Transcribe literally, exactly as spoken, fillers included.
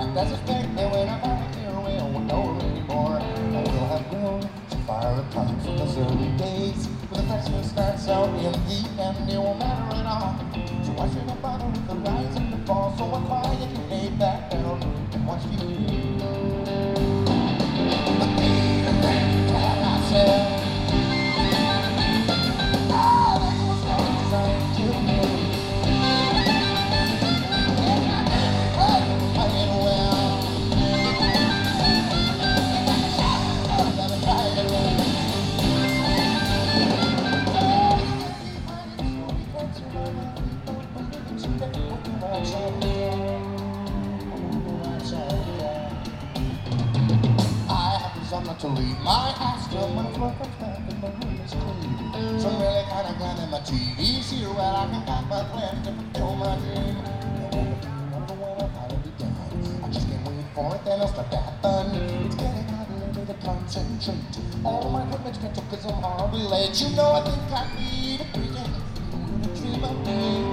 That's a fact that when I'm out here, we won't know anymore. And we'll have grown to fire apart from those early days. When the freshman starts out in the end, it won't matter at all. So why should I bother with the rise and the fall? So I quiet and lay back down and watch you. But baby, then tell myself, oh, this was not designed to be. Not to leave my house till my floor comes back and my room is clean. Some really kind of gun in my T V here where I can got my plan to fulfill my dream. I wonder when I'll finally be done. I just can't wait for it, then I'll start to have fun. It's getting hard lately to concentrate. All my equipment's cancelled cause I'm horribly late. You know I think I need a break. I'm gonna dream of me.